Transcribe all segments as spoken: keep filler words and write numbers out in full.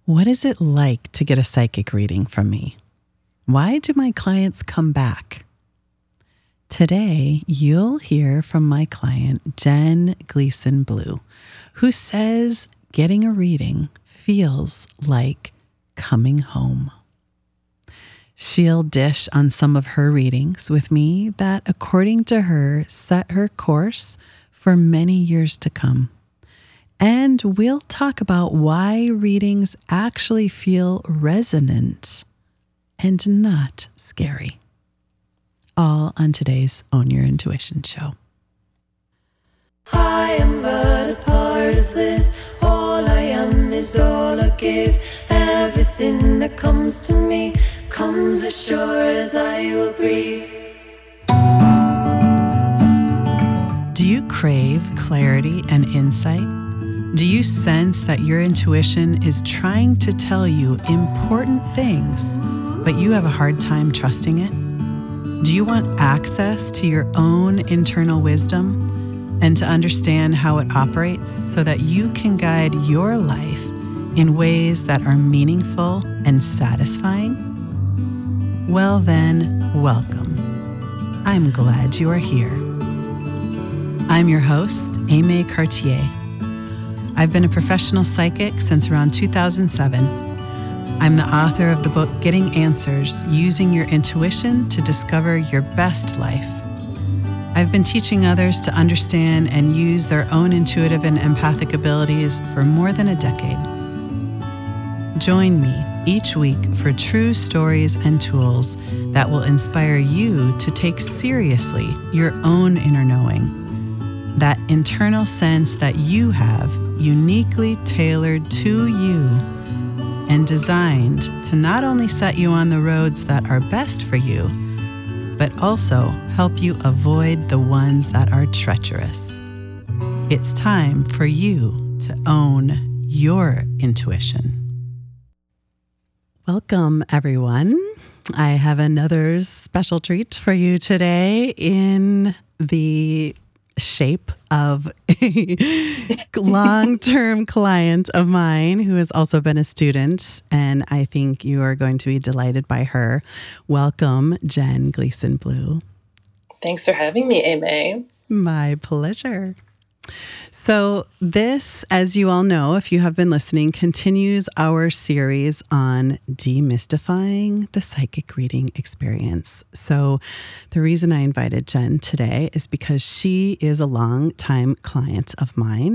What is it like to get a psychic reading from me? Why do my clients come back? Today, you'll hear from my client, Jen Gleason Blue, who says getting a reading feels like coming home. She'll dish on some of her readings with me that, according to her, set her course for many years to come. And we'll talk about why readings actually feel resonant and not scary. All on today's Own Your Intuition show. I am but a part of this. All I am is all I give. Everything that comes to me comes as sure as I will breathe. Do you crave clarity and insight? Do you sense that your intuition is trying to tell you important things, but you have a hard time trusting it? Do you want access to your own internal wisdom and to understand how it operates so that you can guide your life in ways that are meaningful and satisfying? Well then, welcome. I'm glad you are here. I'm your host, Aimee Cartier. I've been a professional psychic since around two thousand seven. I'm the author of the book, Getting Answers, Using Your Intuition to Discover Your Best Life. I've been teaching others to understand and use their own intuitive and empathic abilities for more than a decade. Join me each week for true stories and tools that will inspire you to take seriously your own inner knowing, that internal sense that you have uniquely tailored to you and designed to not only set you on the roads that are best for you, but also help you avoid the ones that are treacherous. It's time for you to own your intuition. Welcome, everyone. I have another special treat for you today in the shape of a long-term client of mine who has also been a student, and I think you are going to be delighted by her. Welcome, Jen Gleason Blue. Thanks for having me, Aimee. My pleasure. So this, as you all know, if you have been listening, continues our series on demystifying the psychic reading experience. So the reason I invited Jen today is because she is a long-time client of mine,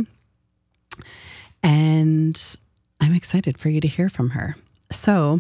and I'm excited for you to hear from her. So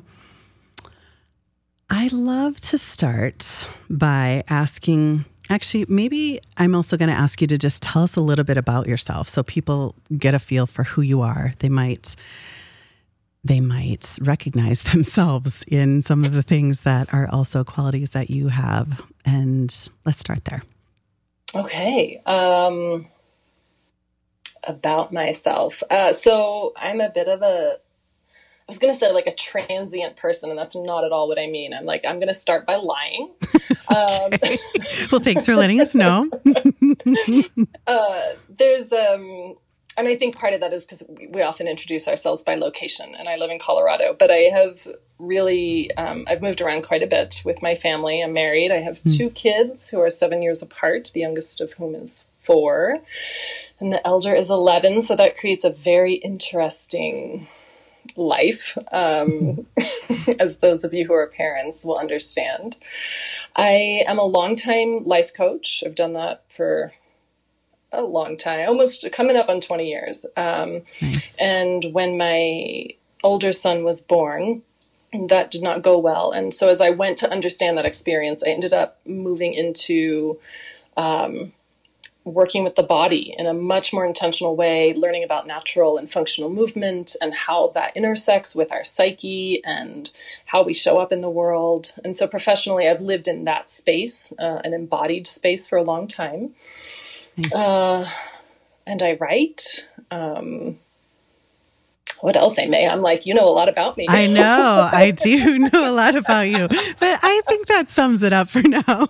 I love to start by asking... Actually, maybe I'm also going to ask you to just tell us a little bit about yourself so people get a feel for who you are. They might they might recognize themselves in some of the things that are also qualities that you have. And let's start there. Okay. Um, about myself. Uh, so I'm a bit of a I was going to say like a transient person, and that's not at all what I mean. I'm like, I'm going to start by lying. Um, well, thanks for letting us know. uh, there's, um, and I think part of that is because we often introduce ourselves by location, and I live in Colorado, but I have really, um, I've moved around quite a bit with my family. I'm married. I have mm. two kids who are seven years apart, the youngest of whom is four, and the elder is eleven. So that creates a very interesting life, um, as those of you who are parents will understand. I am a longtime life coach. I've done that for a long time, almost coming up on twenty years. Um, nice. And when my older son was born, that did not go well. And so as I went to understand that experience, I ended up moving into um, working with the body in a much more intentional way, learning about natural and functional movement and how that intersects with our psyche and how we show up in the world. And so professionally, I've lived in that space, uh, an embodied space for a long time. Nice. Uh, and I write. Um, what else, Aimee? I'm like, you know a lot about me. I know. I do know a lot about you. But I think that sums it up for now.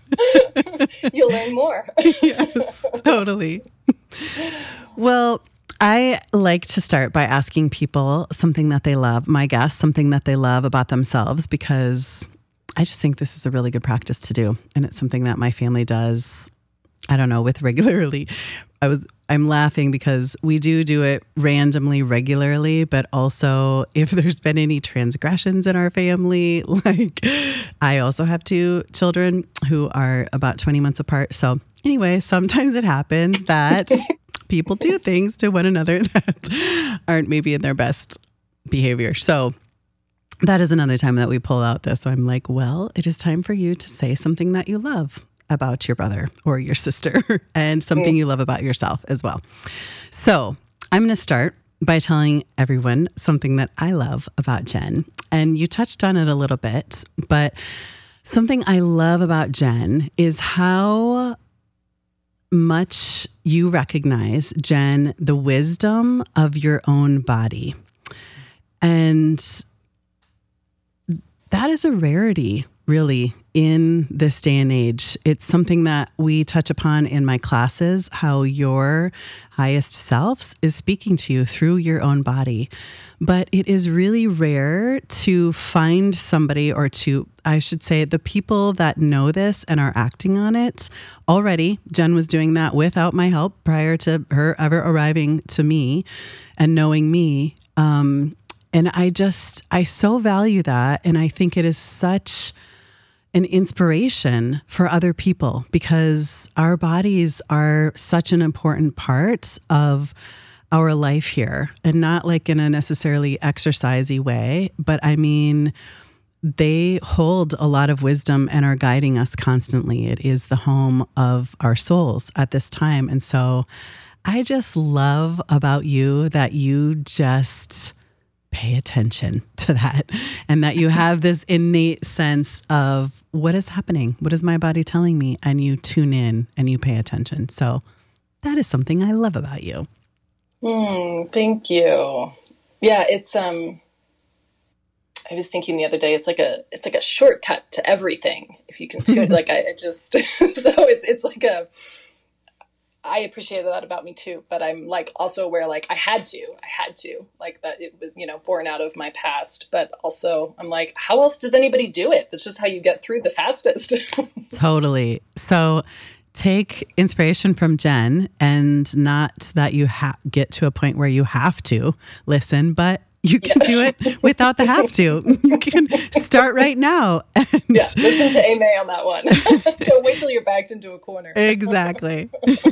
You'll learn more. Yes, totally. Well, I like to start by asking people something that they love, my guests, something that they love about themselves, because I just think this is a really good practice to do. And it's something that my family does, I don't know, with regularly. I was, I'm laughing because we do do it randomly, regularly, but also if there's been any transgressions in our family, like I also have two children who are about twenty months apart. So anyway, sometimes it happens that people do things to one another that aren't maybe in their best behavior. So that is another time that we pull out this. So I'm like, well, it is time for you to say something that you love about your brother or your sister and something you love about yourself as well. So I'm going to start by telling everyone something that I love about Jen. And you touched on it a little bit, but something I love about Jen is how much you recognize, Jen, the wisdom of your own body. And that is a rarity, really, in this day and age. It's something that we touch upon in my classes, how your highest selves is speaking to you through your own body. But it is really rare to find somebody, or to, I should say, the people that know this and are acting on it already. Jen was doing that without my help prior to her ever arriving to me and knowing me. Um, and I just, I so value that. And I think it is such an inspiration for other people, because our bodies are such an important part of our life here, and not like in a necessarily exercisey way, but I mean, they hold a lot of wisdom and are guiding us constantly. It is the home of our souls at this time. And so I just love about you that you just pay attention to that, and that you have this innate sense of what is happening, what is my body telling me, and you tune in and you pay attention. So that is something I love about you. Mm, thank you. Yeah, it's um I was thinking the other day, it's like a it's like a shortcut to everything if you can tune like I, I just so it's it's like a I appreciate that about me too, but I'm like also aware, like I had to, I had to, like that it was, you know, born out of my past, but also I'm like, how else does anybody do it? That's just how you get through the fastest. Totally. So take inspiration from Jen, and not that you ha- get to a point where you have to listen, but you can yeah. do it without the have to. You can start right now. And yeah, listen to Amy on that one. Don't wait till you're backed into a corner. Exactly.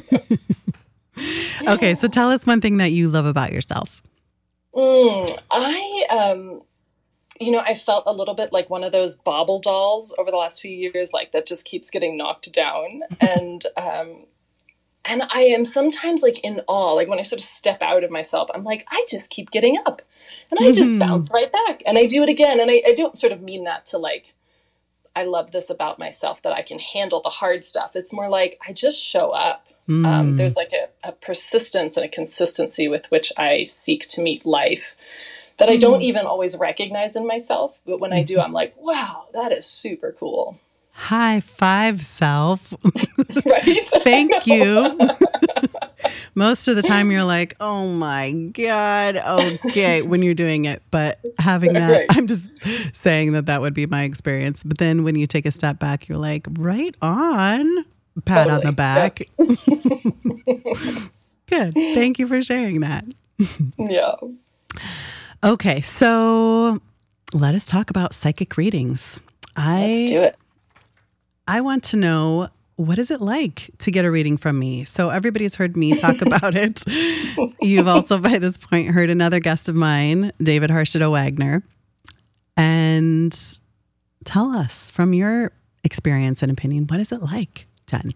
Okay, so tell us one thing that you love about yourself. Mm, I, um, you know, I felt a little bit like one of those bauble dolls over the last few years, like that just keeps getting knocked down. And, um, And I am sometimes like in awe, like when I sort of step out of myself, I'm like, I just keep getting up and I just mm-hmm. bounce right back and I do it again. And I, I don't sort of mean that to like, I love this about myself, that I can handle the hard stuff. It's more like, I just show up. Mm. Um, there's like a, a persistence and a consistency with which I seek to meet life that I don't mm. even always recognize in myself. But when I do, I'm like, wow, that is super cool. High five, self. Right? Thank you. Most of the time you're like, oh my God, okay, when you're doing it. But having that, right. I'm just saying that that would be my experience. But then when you take a step back, you're like, right on. Pat totally. On the back. Yep. Good. Thank you for sharing that. Yeah. Okay, so let us talk about psychic readings. I, Let's do it. I want to know, what is it like to get a reading from me? So everybody's heard me talk about it. You've also, by this point, heard another guest of mine, David Harshito Wagner. And tell us, from your experience and opinion, what is it like, Jen?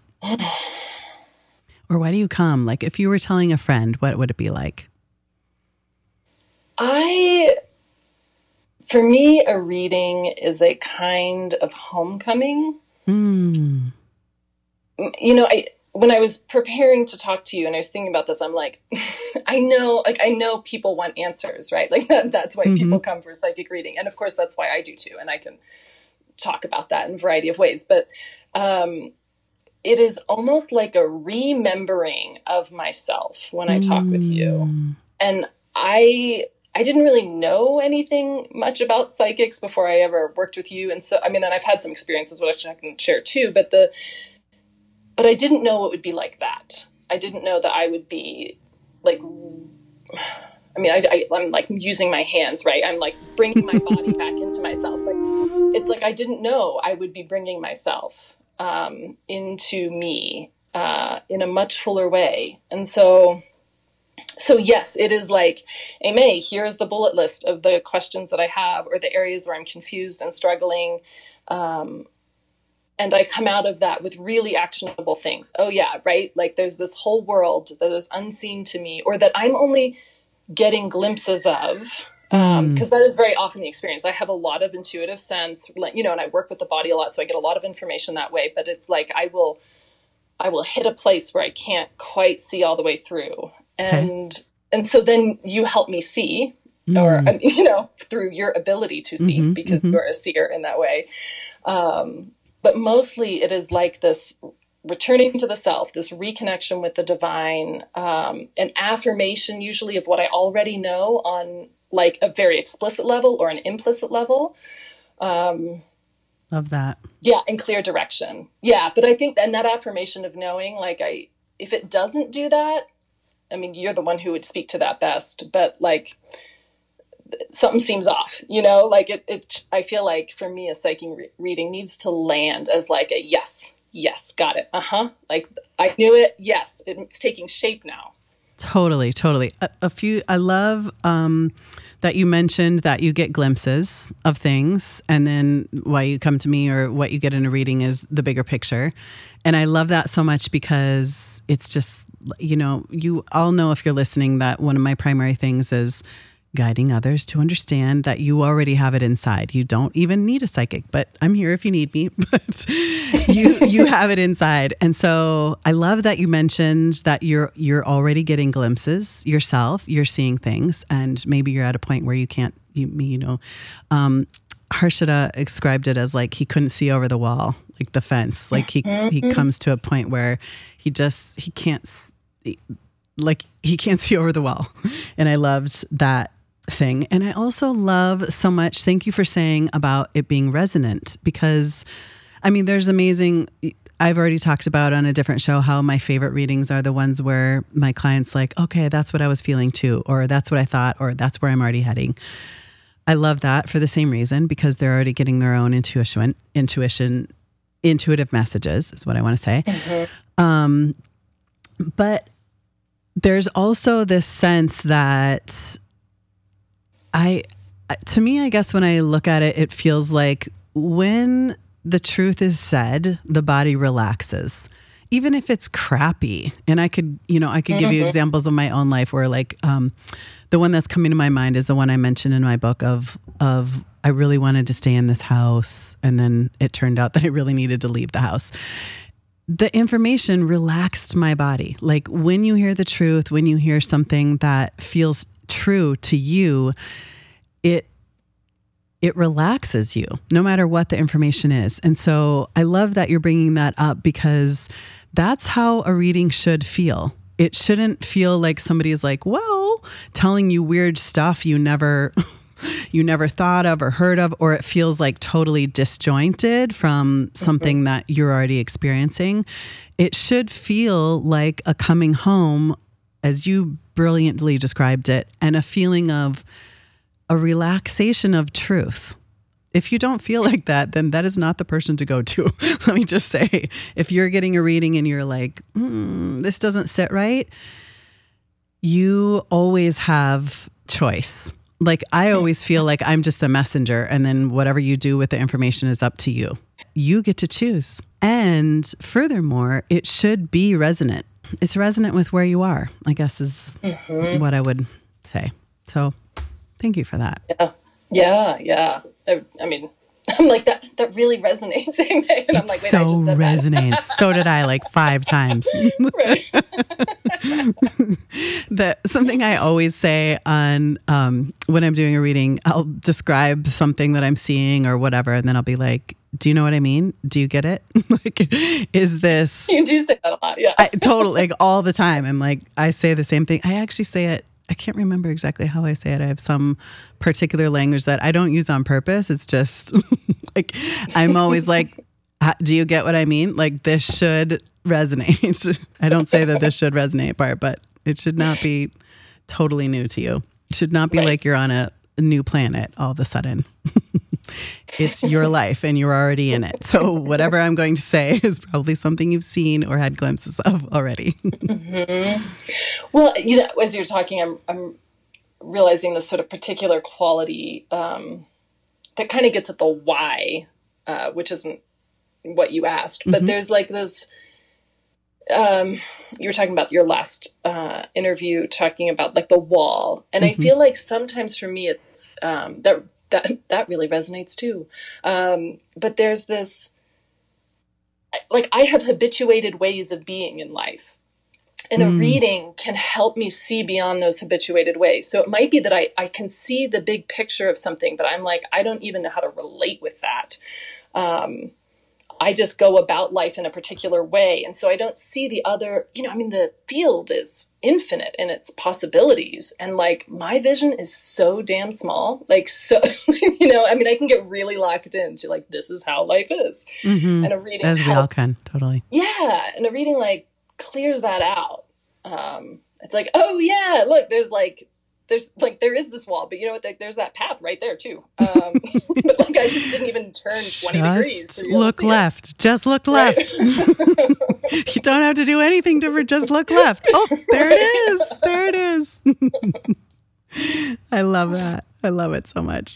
Or why do you come? Like, if you were telling a friend, what would it be like? I... For me, a reading is a kind of homecoming. Mm. You know, I when I was preparing to talk to you and I was thinking about this, I'm like, I know, like, I know people want answers, right? Like, that, that's why mm-hmm. people come for psychic reading. And of course, that's why I do too. And I can talk about that in a variety of ways. But um, it is almost like a remembering of myself when I talk with you. And I I didn't really know anything much about psychics before I ever worked with you. And so, I mean, and I've had some experiences, which I can share too, but the, but I didn't know it would be like that. I didn't know that I would be like, I mean, I, I, I'm like using my hands, right? I'm like bringing my body back into myself. Like, it's like, I didn't know I would be bringing myself um, into me uh, in a much fuller way. And so, So yes, it is like, Aimee, here's the bullet list of the questions that I have or the areas where I'm confused and struggling. Um, and I come out of that with really actionable things. Oh yeah, right? Like there's this whole world that is unseen to me or that I'm only getting glimpses of. Um, because that is very often the experience. I have a lot of intuitive sense, you know, and I work with the body a lot. So I get a lot of information that way, but it's like, I will, I will hit a place where I can't quite see all the way through. And, okay. and so then you help me see, mm. or, you know, through your ability to see, mm-hmm, because mm-hmm. you're a seer in that way. Um, but mostly it is like this returning to the self, this reconnection with the divine, um, an affirmation usually of what I already know on like a very explicit level or an implicit level. Um, Love that. Yeah. And clear direction. Yeah. But I think and that affirmation of knowing, like I, if it doesn't do that, I mean, you're the one who would speak to that best, but like something seems off, you know, like it, it I feel like for me, a psychic re- reading needs to land as like a yes, yes, got it. Uh-huh. Like I knew it. Yes. It's taking shape now. Totally. Totally. A, a few, I love, um, that you mentioned that you get glimpses of things and then why you come to me or what you get in a reading is the bigger picture. And I love that so much because it's just, you know, you all know if you're listening that one of my primary things is guiding others to understand that you already have it inside. You don't even need a psychic, but I'm here if you need me, but you you have it inside. And so I love that you mentioned that you're you're already getting glimpses yourself, you're seeing things, and maybe you're at a point where you can't, you, you know, um, Harshita described it as like he couldn't see over the wall, like the fence. Like he mm-hmm. he comes to a point where he just, he can't, like he can't see over the wall. And I loved that thing. And I also love so much, thank you for saying about it being resonant, because I mean, there's amazing, I've already talked about on a different show how my favorite readings are the ones where my client's like, okay, that's what I was feeling too, or that's what I thought, or that's where I'm already heading. I love that for the same reason, because they're already getting their own intuition, intuition, intuitive messages is what I want to say. Mm-hmm. Um, but there's also this sense that I, to me, I guess when I look at it, it feels like when the truth is said, the body relaxes, even if it's crappy. And I could, you know, I could mm-hmm. give you examples of my own life where like, um, the one that's coming to my mind is the one I mentioned in my book of, of I really wanted to stay in this house. And then it turned out that I really needed to leave the house. The information relaxed my body. Like when you hear the truth, when you hear something that feels true to you, it it relaxes you no matter what the information is. And so I love that you're bringing that up, because that's how a reading should feel. It shouldn't feel like somebody is like, well, telling you weird stuff you never you never thought of or heard of, or it feels like totally disjointed from something mm-hmm. that you're already experiencing. It should feel like a coming home, as you brilliantly described it, and a feeling of a relaxation of truth. If you don't feel like that, then that is not the person to go to. Let me just say, if you're getting a reading and you're like, mm, this doesn't sit right, you always have choice. Like I always feel like I'm just the messenger, and then whatever you do with the information is up to you. You get to choose. And furthermore, it should be resonant. It's resonant with where you are, I guess is mm-hmm. what I would say. So thank you for that. Yeah. Yeah. Yeah. I, I mean, I'm like, that, that really resonates. And I'm it's like, wait, so I just said resonates. So did I, like five times. That something I always say on, um, when I'm doing a reading, I'll describe something that I'm seeing or whatever. And then I'll be like, do you know what I mean? Do you get it? Like, is this... You do say that a lot, yeah. I, totally, like all the time. I'm like, I say the same thing. I actually say it, I can't remember exactly how I say it. I have some particular language that I don't use on purpose. It's just like, I'm always like, do you get what I mean? Like, this should resonate. I don't say that this should resonate part, but it should not be totally new to you. It should not be right. Like you're on a new planet all of a sudden. It's your life and you're already in it. So whatever I'm going to say is probably something you've seen or had glimpses of already. Mm-hmm. Well, you know, as you're talking, I'm, I'm realizing this sort of particular quality um, that kind of gets at the why, uh, which isn't what you asked. But mm-hmm. there's like this, um, you were talking about your last uh, interview, talking about like the wall. And mm-hmm. I feel like sometimes for me, it, um, that That that really resonates too. Um, but there's this, like, I have habituated ways of being in life. And mm. a reading can help me see beyond those habituated ways. So it might be that I, I can see the big picture of something, but I'm like, I don't even know how to relate with that. Um, I just go about life in a particular way. And so I don't see the other, you know, I mean, the field is infinite in its possibilities. And like, my vision is so damn small. Like, so, you know, I mean, I can get really locked into like, this is how life is. Mm-hmm. And a reading As helps. we all can, totally. Yeah. And a reading like clears that out. Um, it's like, oh yeah, look, there's like, There's like, there is this wall, but you know what? There's that path right there too. Um, but like, I just didn't even turn twenty just degrees. To look left. It. Just look left. Right. You don't have to do anything different. Just look left. Oh, there it is. There it is. I love that. I love it so much.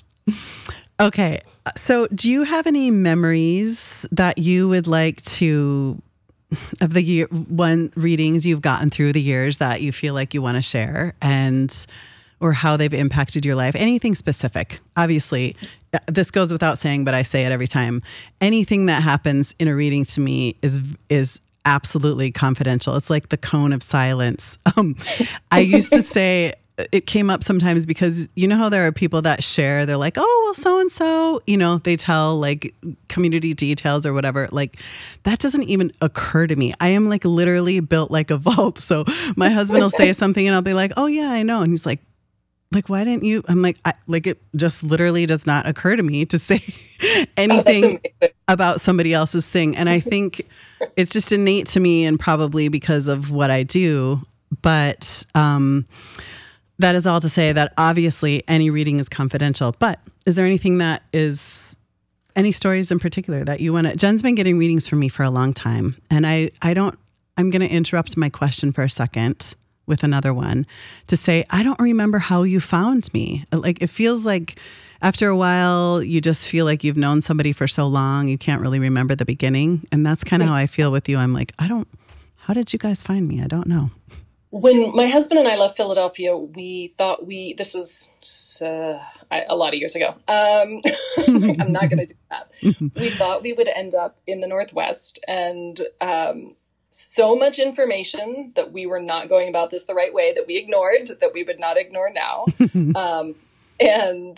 Okay. So do you have any memories that you would like to, of the year, one readings you've gotten through the years that you feel like you want to share, and or how they've impacted your life? Anything specific? Obviously, this goes without saying, but I say it every time. Anything that happens in a reading to me is is absolutely confidential. It's like the cone of silence. Um, I used to say, it came up sometimes because you know how there are people that share, they're like, oh, well, so-and-so, you know, they tell like community details or whatever. Like, that doesn't even occur to me. I am like literally built like a vault. So my husband will say something and I'll be like, oh yeah, I know. And he's like, like, why didn't you? I'm like, I, like, it just literally does not occur to me to say anything oh, about somebody else's thing. And I think it's just innate to me, and probably because of what I do. But, um, that is all to say that obviously any reading is confidential, but is there anything that is, any stories in particular that you want to, Jen's been getting readings from me for a long time. And I, I don't, I'm going to interrupt my question for a second with another one to say, I don't remember how you found me. Like, it feels like after a while, you just feel like you've known somebody for so long, you can't really remember the beginning. And that's kind of how I feel with you. I'm like, I don't, how did you guys find me? I don't know. When my husband and I left Philadelphia, we thought we, this was uh, a lot of years ago. Um, I'm not going to do that. We thought we would end up in the Northwest, and um, so much information that we were not going about this the right way, that we ignored, that we would not ignore now. um, and,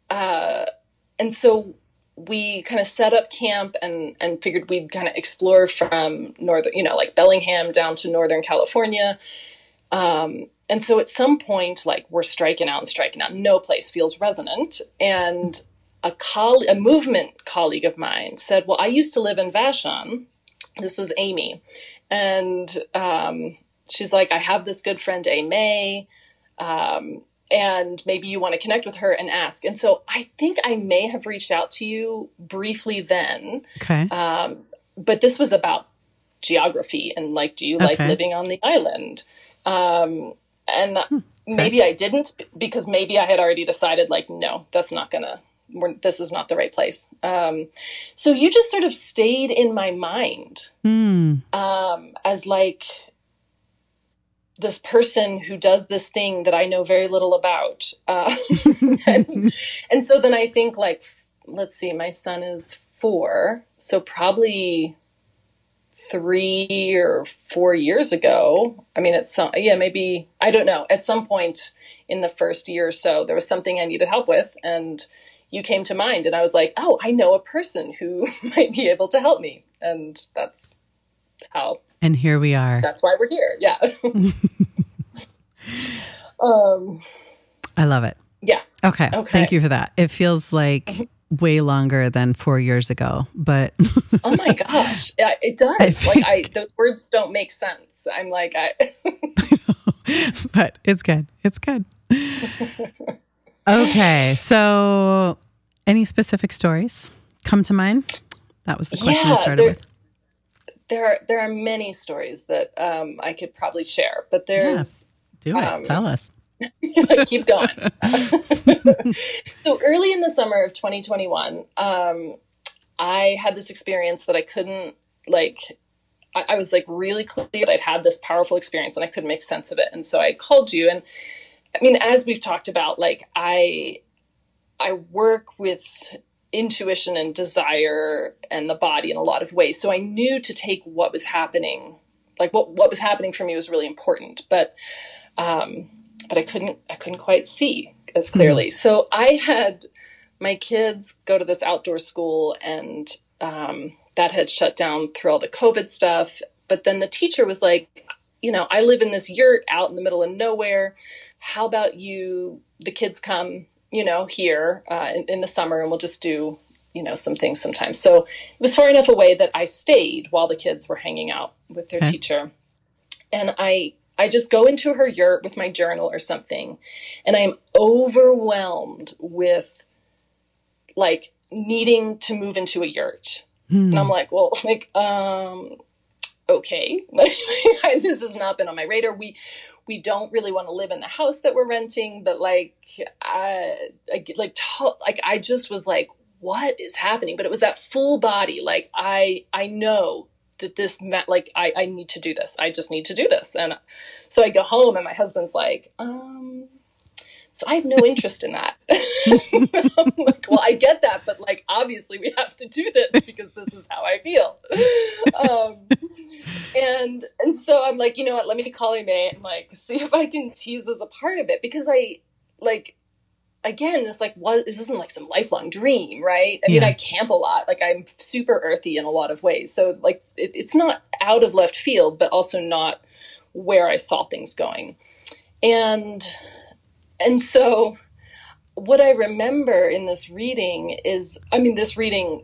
uh, and so we kind of set up camp and, and figured we'd kind of explore from northern, you know, like Bellingham down to Northern California. Um, and so at some point, like, we're striking out and striking out. No place feels resonant. And a coll- a movement colleague of mine said, well, I used to live in Vashon. This was Amy. And um, she's like, I have this good friend, A. May, um, and maybe you want to connect with her and ask. And so I think I may have reached out to you briefly then. Okay. Um, but this was about geography and, like, do you okay. like living on the island? Um, and hmm, maybe okay. I didn't, because maybe I had already decided, like, no, that's not gonna, we're, this is not the right place. Um, so you just sort of stayed in my mind, mm. um, as like this person who does this thing that I know very little about. Uh, and, and so then I think, like, let's see, my son is four, so probably three or four years ago. I mean, it's some, yeah, maybe, I don't know. At some point in the first year or so, there was something I needed help with. And you came to mind. And I was like, oh, I know a person who might be able to help me. And that's how. And here we are. That's why we're here. Yeah. um, I love it. Yeah. Okay. Okay. Thank you for that. It feels like way longer than four years ago, but. Oh my gosh. Yeah, it does. I think... Like I, those words don't make sense. I'm like, I. I know, but it's good. It's good. Okay. So any specific stories come to mind? That was the question yeah, I started there, with. There are, there are many stories that um, I could probably share, but there's. Yeah, do it. Um, Tell us. Keep going. So early in the summer of twenty twenty-one, um, I had this experience that I couldn't like, I, I was like really clear that I'd had this powerful experience and I couldn't make sense of it. And so I called you. And I mean, as we've talked about, like I, I work with intuition and desire and the body in a lot of ways. So I knew to take what was happening, like what, what was happening for me was really important, but, um, but I couldn't, I couldn't quite see as clearly. Mm. So I had my kids go to this outdoor school and, um, that had shut down through all the COVID stuff. But then the teacher was like, you know, I live in this yurt out in the middle of nowhere. How about you, the kids come, you know, here, uh, in, in the summer and we'll just do, you know, some things sometimes. So it was far enough away that I stayed while the kids were hanging out with their okay. teacher. And I, I just go into her yurt with my journal or something, and I am overwhelmed with like needing to move into a yurt. Hmm. And I'm like, well, like, um, okay, like, this has not been on my radar. We, we don't really want to live in the house that we're renting, but like, I, I like, to, like, I just was like, what is happening? But it was that full body. Like, I, I know that this, like, I, I need to do this. I just need to do this. And so I go home and my husband's like, um, so I have no interest in that. I'm like, well, I get that, but like, obviously we have to do this because this is how I feel. Um, and, and so I'm like, you know what, let me call him and like, see if I can tease this apart a bit, because I like, again, it's like, what, this isn't like some lifelong dream, right? I yeah. mean, I camp a lot. Like I'm super earthy in a lot of ways. So like, it, it's not out of left field, but also not where I saw things going. And, and so what I remember in this reading is, I mean, this reading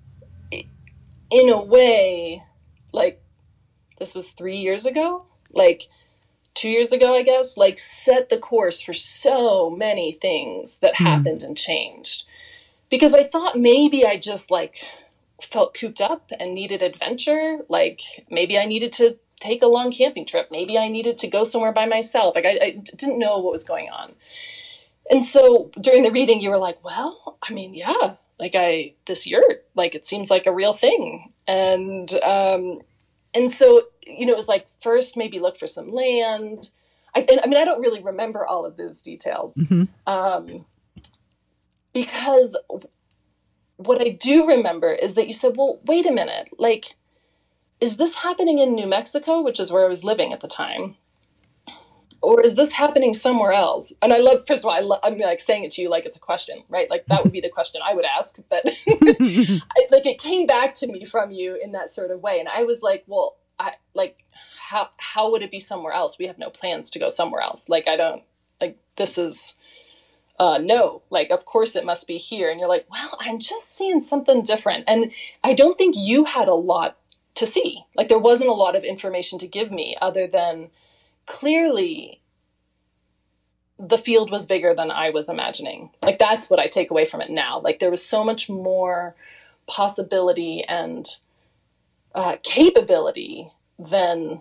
in a way, like this was three years ago, like two years ago, I guess, like set the course for so many things that mm. happened and changed. Because I thought maybe I just like felt cooped up and needed adventure. Like maybe I needed to take a long camping trip. Maybe I needed to go somewhere by myself. Like I, I didn't know what was going on. And so during the reading, you were like, well, I mean, yeah, like I, this yurt, like it seems like a real thing. And, um, and so, you know, it was like, first maybe look for some land. I, and, I mean, I don't really remember all of those details. Mm-hmm. Um, because what I do remember is that you said, well, wait a minute, like, is this happening in New Mexico, which is where I was living at the time? Or is this happening somewhere else? And I love, first of all, I love, I'm like saying it to you like it's a question, right? Like that would be the question I would ask, but I, like it came back to me from you in that sort of way. And I was like, well, I like, how, how would it be somewhere else? We have no plans to go somewhere else. Like, I don't, like, this is, uh, no, like, of course it must be here. And you're like, well, I'm just seeing something different. And I don't think you had a lot to see. Like, there wasn't a lot of information to give me other than clearly the field was bigger than I was imagining. Like, that's what I take away from it now. Like, there was so much more possibility and uh, capability than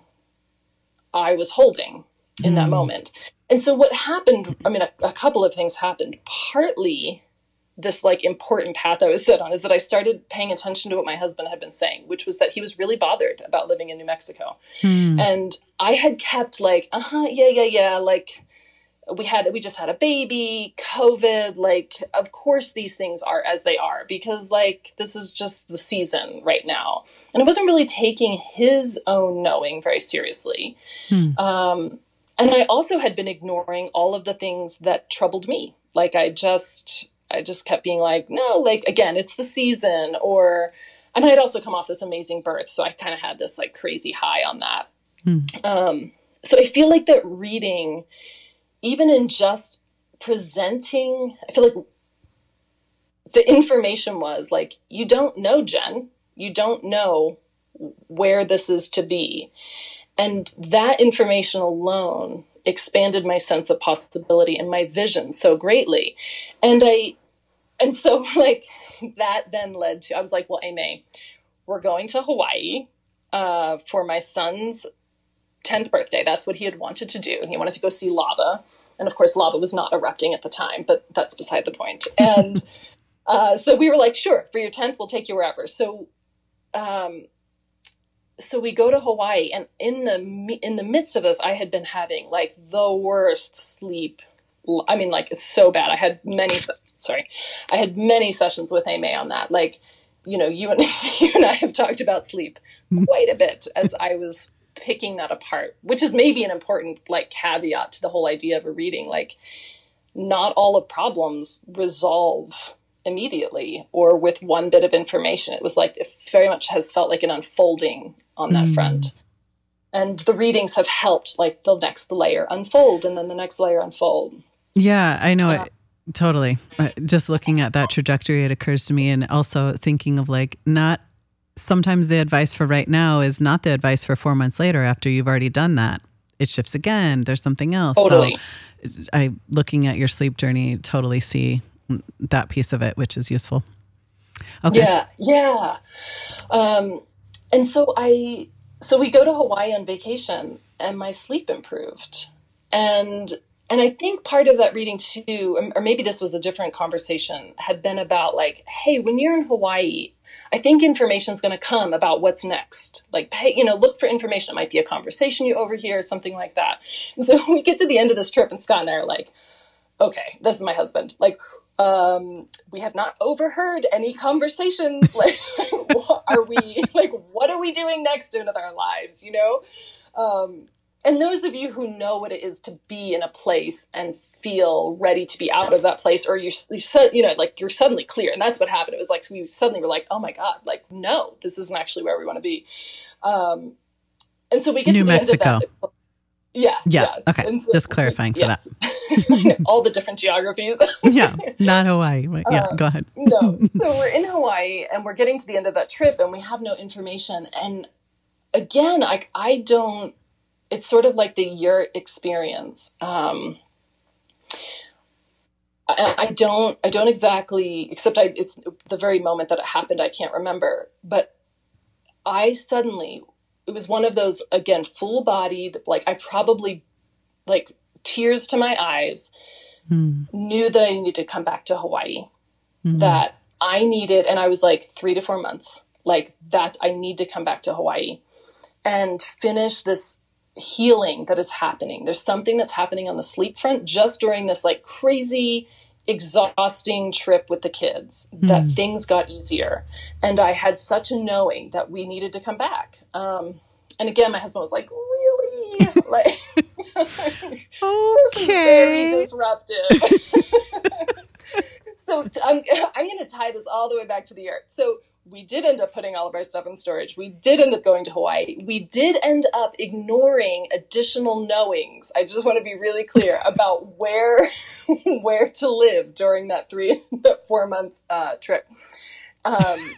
I was holding in mm. that moment. And so what happened, I mean, a, a couple of things happened. Partly this like important path I was set on is that I started paying attention to what my husband had been saying, which was that he was really bothered about living in New Mexico. Hmm. And I had kept like, uh-huh, yeah, yeah, yeah. Like we had, we just had a baby, COVID, like, of course these things are as they are because like, this is just the season right now. And I wasn't really taking his own knowing very seriously. Hmm. Um, and I also had been ignoring all of the things that troubled me. Like I just, I just kept being like, no, like, again, it's the season, or, and I had also come off this amazing birth. So I kind of had this like crazy high on that. Mm. Um, so I feel like that reading, even in just presenting, I feel like the information was like, you don't know, Jen, you don't know where this is to be. And that information alone expanded my sense of possibility and my vision so greatly. And I, and so like that then led to, I was like, well, Aimee, we're going to Hawaii uh, for my son's tenth birthday. That's what he had wanted to do. He wanted to go see lava. And of course, lava was not erupting at the time, but that's beside the point. And uh, so we were like, sure, for your tenth, we'll take you wherever. So, um, so we go to Hawaii, and in the in the midst of this, I had been having like the worst sleep. I mean, like, it's so bad. I had many, sorry, I had many sessions with Aimee on that. Like, you know, you and you and I have talked about sleep quite a bit as I was picking that apart, which is maybe an important like caveat to the whole idea of a reading. Like, not all of problems resolve immediately or with one bit of information. It was like, it very much has felt like an unfolding on that mm. front. And the readings have helped like the next layer unfold and then the next layer unfold. Yeah, I know uh, it totally. Just looking at that trajectory, it occurs to me, and also thinking of like, not sometimes the advice for right now is not the advice for four months later after you've already done that. It shifts again. There's something else. Totally. So I, looking at your sleep journey, totally see that piece of it, which is useful. Okay. Yeah. Yeah. Um, and so I, so we go to Hawaii on vacation and my sleep improved. And, and I think part of that reading too, or maybe this was a different conversation, had been about like, hey, when you're in Hawaii, I think information is going to come about what's next. Like, hey, you know, look for information. It might be a conversation you overhear, something like that. And so we get to the end of this trip and Scott and I are like, okay, this is my husband. Like, um, we have not overheard any conversations. Like, what are we, like, what are we doing next in our lives, you know? Um, and those of you who know what it is to be in a place and feel ready to be out of that place, or you, you said, you know, like you're suddenly clear. And that's what happened. It was like, we suddenly were like, oh my God, like, no, this isn't actually where we want to be. Um, and so we get New to the Mexico. end of that. Yeah. Yeah. yeah. Okay. So, just clarifying for yes. that. All the different geographies. Yeah. Not Hawaii. But yeah. Uh, go ahead. No. So we're in Hawaii and we're getting to the end of that trip and we have no information. And again, I, I don't, it's sort of like the yurt experience. Um, I, I don't, I don't exactly, except I, it's the very moment that it happened, I can't remember, but I suddenly, it was one of those, again, full bodied, like I probably like tears to my eyes, mm. knew that I needed to come back to Hawaii, mm-hmm. that I needed, and I was like three to four months, like that's, I need to come back to Hawaii and finish this healing that is happening. There's something that's happening on the sleep front just during this like crazy, exhausting trip with the kids, mm. that things got easier. And I had such a knowing that we needed to come back. Um, and again, my husband was like, really? Like, okay. This is very disruptive. So I'm, I'm going to tie this all the way back to the yurt. So we did end up putting all of our stuff in storage. We did end up going to Hawaii. We did end up ignoring additional knowings. I just want to be really clear about where where to live during that three, that four month uh, trip. Um,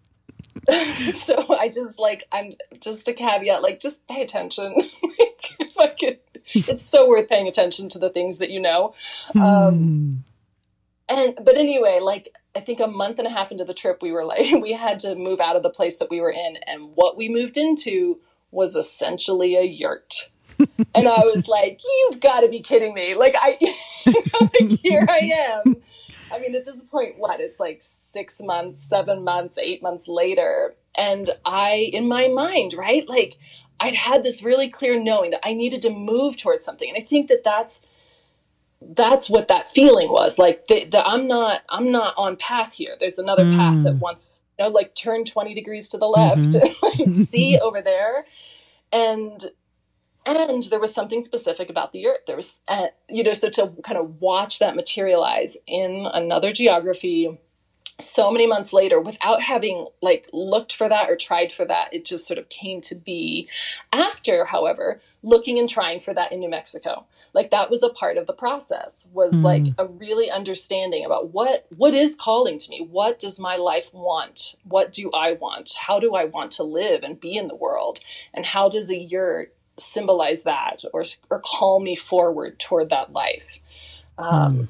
so I just like, I'm just a caveat, like just pay attention. Like, if I could, it's so worth paying attention to the things that you know. Um, mm. And, but anyway, like, I think a month and a half into the trip, we were like, we had to move out of the place that we were in. And what we moved into was essentially a yurt. And I was like, you've got to be kidding me. Like, I, you know, like, here I am. I mean, at this point, what, it's like six months, seven months, eight months later. And I, in my mind, right, like, I'd had this really clear knowing that I needed to move towards something. And I think that that's, that's what that feeling was like. The, the, I'm not, I'm not on path here. There's another mm. path that wants, you know, like turn twenty degrees to the left, mm-hmm. like, see over there. And, And there was something specific about the yurt. There was, uh, you know, so to kind of watch that materialize in another geography so many months later without having like looked for that or tried for that, it just sort of came to be after, however, looking and trying for that in New Mexico. Like that was a part of the process, was mm. like a really understanding about what, what is calling to me? What does my life want? What do I want? How do I want to live and be in the world? And how does a yurt symbolize that or, or call me forward toward that life? Um, mm.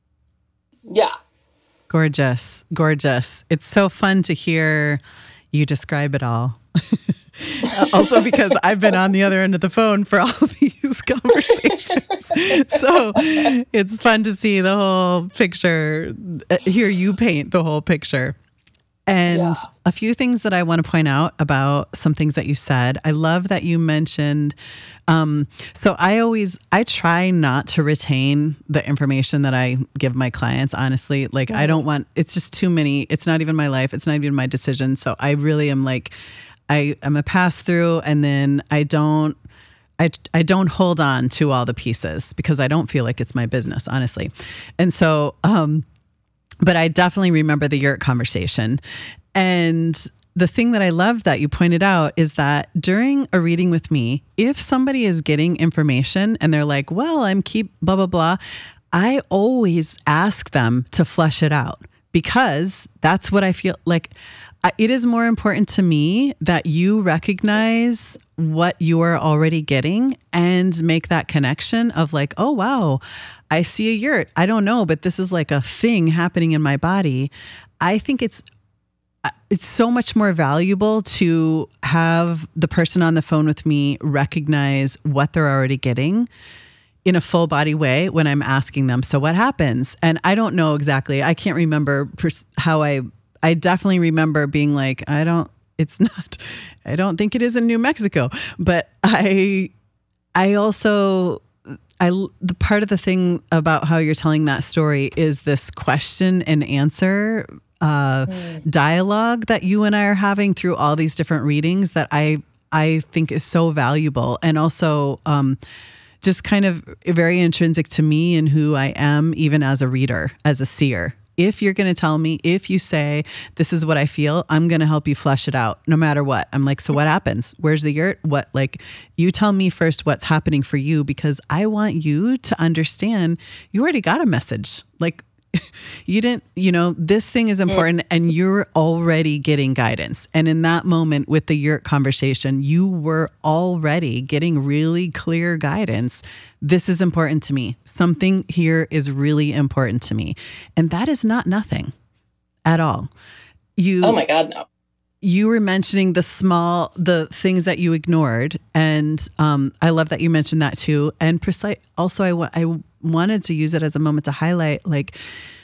Yeah. Gorgeous, gorgeous. It's so fun to hear you describe it all. Also because I've been on the other end of the phone for all these conversations. So it's fun to see the whole picture, hear you paint the whole picture. And yeah. a few things that I want to point out about some things that you said. I love that you mentioned, um, so I always, I try not to retain the information that I give my clients, honestly. Like mm-hmm. I don't want, it's just too many, it's not even my life, it's not even my decision. So I really am like, I am a pass through, and then I don't, I, I don't hold on to all the pieces because I don't feel like it's my business, honestly. And so, um, but I definitely remember the yurt conversation. And the thing that I loved that you pointed out is that during a reading with me, if somebody is getting information and they're like, well, I'm keep blah, blah, blah, I always ask them to flesh it out, because that's what I feel like. It is more important to me that you recognize what you are already getting and make that connection of like, oh, wow, I see a yurt. I don't know, but this is like a thing happening in my body. I think it's it's so much more valuable to have the person on the phone with me recognize what they're already getting in a full body way when I'm asking them, so what happens? And I don't know exactly. I can't remember pers- how I, I definitely remember being like, I don't, it's not, I don't think it is in New Mexico, but I, I also, I, the part of the thing about how you're telling that story is this question and answer uh, mm. dialogue that you and I are having through all these different readings that I, I think is so valuable. And also, um, just kind of very intrinsic to me and who I am, even as a reader, as a seer. If you're going to tell me, if you say, this is what I feel, I'm going to help you flesh it out no matter what. I'm like, so what happens? Where's the yurt? What, like, you tell me first what's happening for you, because I want you to understand you already got a message. Like, you didn't, you know, this thing is important and you're already getting guidance. And in that moment with the yurt conversation, you were already getting really clear guidance. This is important to me. Something here is really important to me. And that is not nothing at all. You, oh my God, no. You were mentioning the small, the things that you ignored. And um, I love that you mentioned that too. And precise, also I, w- I wanted to use it as a moment to highlight, like,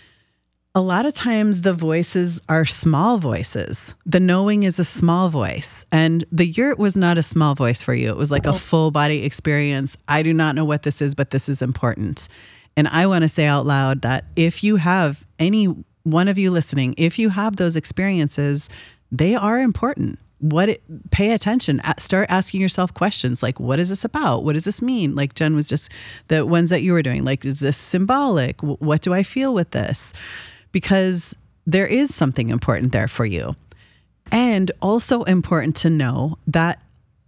a lot of times the voices are small voices. The knowing is a small voice. And the yurt was not a small voice for you. It was like a full body experience. I do not know what this is, but this is important. And I want to say out loud that if you have any one of you listening, if you have those experiences, they are important. What it, pay attention, start asking yourself questions like, what is this about? What does this mean? Like Jen was just, the ones that you were doing, like, is this symbolic? What do I feel with this? Because there is something important there for you. And also important to know that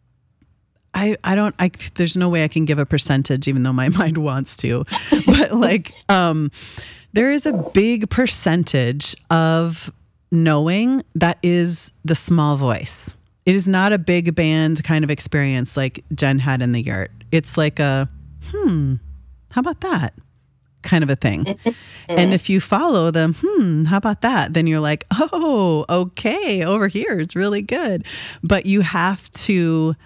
I, I don't, I, there's no way I can give a percentage, even though my mind wants to, but like, um, there is a big percentage of knowing that is the small voice. It is not a big band kind of experience like Jen had in the yurt. It's like a, hmm, how about that? Kind of a thing. And if you follow them, hmm, how about that? Then you're like, oh, okay, over here, it's really good. But you have to,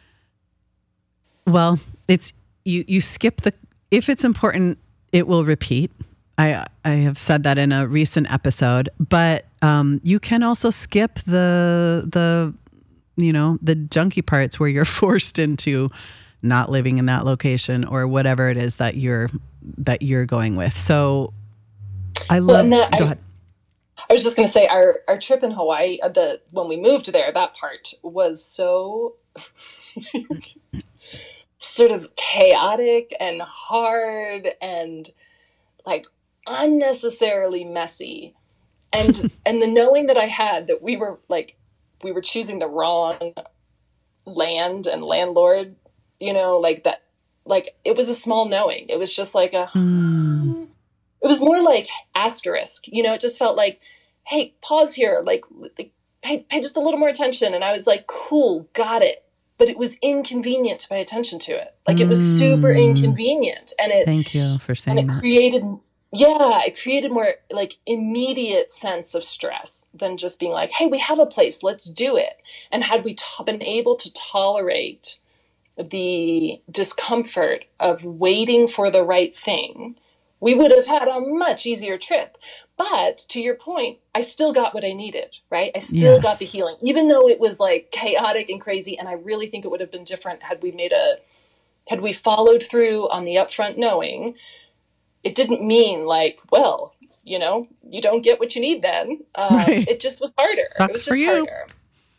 well, it's, you, you skip the, if it's important, it will repeat. I, I have said that in a recent episode, but um, you can also skip the, the, you know, the junky parts where you're forced into not living in that location or whatever it is that you're, that you're going with. So I love, well, that, go I, ahead. I was just going to say our, our trip in Hawaii, uh, the, when we moved there, that part was so, sort of chaotic and hard and like unnecessarily messy. And and the knowing that I had that we were like we were choosing the wrong land and landlord, you know, like that, like it was a small knowing. It was just like a mm. It was more like asterisk, you know, it just felt like, hey, pause here, like, like pay, pay just a little more attention. And I was like, cool, got it. But it was inconvenient to pay attention to it. Like, it was mm. super inconvenient. And it, thank you for saying and it that. created, yeah, it created more like immediate sense of stress than just being like, hey, we have a place, let's do it. And had we t- been able to tolerate the discomfort of waiting for the right thing, we would have had a much easier trip. But to your point, I still got what I needed, right? I still yes. got the healing, even though it was like chaotic and crazy. And I really think it would have been different had we made a, had we followed through on the upfront knowing. It didn't mean like, well, you know, you don't get what you need then. Um, right. It just was harder. Sucks it was just for you. harder.